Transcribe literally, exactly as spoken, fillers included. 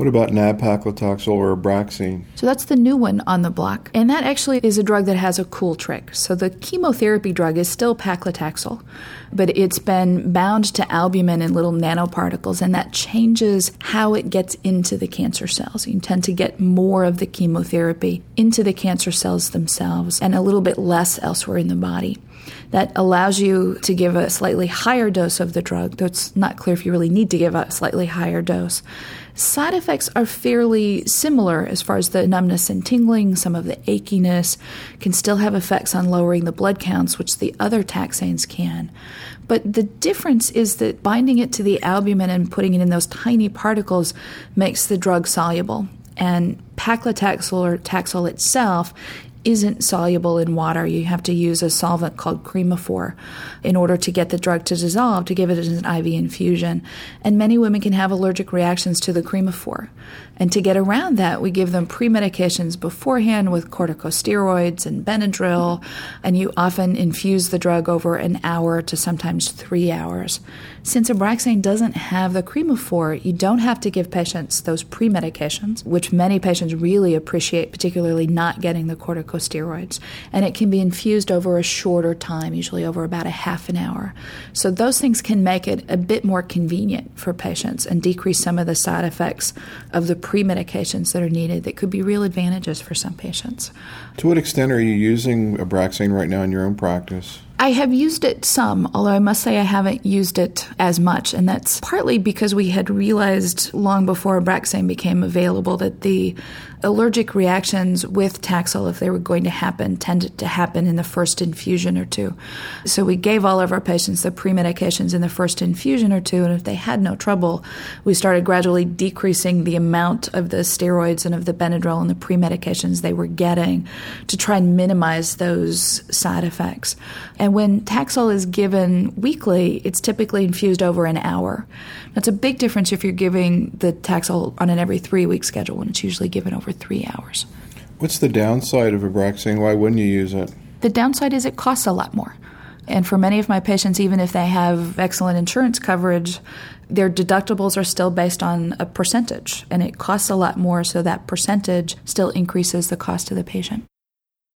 What about nab-paclitaxel or Abraxane? So that's the new one on the block. And that actually is a drug that has a cool trick. So the chemotherapy drug is still paclitaxel, but it's been bound to albumin in little nanoparticles, and that changes how it gets into the cancer cells. You tend to get more of the chemotherapy into the cancer cells themselves and a little bit less elsewhere in the body. That allows you to give a slightly higher dose of the drug, though it's not clear if you really need to give a slightly higher dose. Side effects are fairly similar as far as the numbness and tingling. Some of the achiness can still have effects on lowering the blood counts, which the other taxanes can. But the difference is that binding it to the albumin and putting it in those tiny particles makes the drug soluble. And paclitaxel or Taxol itself isn't soluble in water. You have to use a solvent called Cremophor in order to get the drug to dissolve, to give it as an I V infusion. And many women can have allergic reactions to the Cremophor. And to get around that, we give them pre-medications beforehand with corticosteroids and Benadryl, and you often infuse the drug over an hour to sometimes three hours. Since Abraxane doesn't have the Cremophor, you don't have to give patients those pre-medications, which many patients really appreciate, particularly not getting the corticosteroids. And it can be infused over a shorter time, usually over about a half an hour. So those things can make it a bit more convenient for patients and decrease some of the side effects of the pre-medications that are needed that could be real advantages for some patients. To what extent are you using Abraxane right now in your own practice? I have used it some, although I must say I haven't used it as much, and that's partly because we had realized long before Abraxane became available that the allergic reactions with Taxol, if they were going to happen, tended to happen in the first infusion or two. So we gave all of our patients the pre-medications in the first infusion or two, and if they had no trouble, we started gradually decreasing the amount of the steroids and of the Benadryl and the pre-medications they were getting to try and minimize those side effects. And when Taxol is given weekly, it's typically infused over an hour. That's a big difference if you're giving the Taxol on an every three-week schedule when it's usually given over three hours. What's the downside of Abraxane? Why wouldn't you use it? The downside is it costs a lot more. And for many of my patients, even if they have excellent insurance coverage, their deductibles are still based on a percentage, and it costs a lot more, so that percentage still increases the cost to the patient.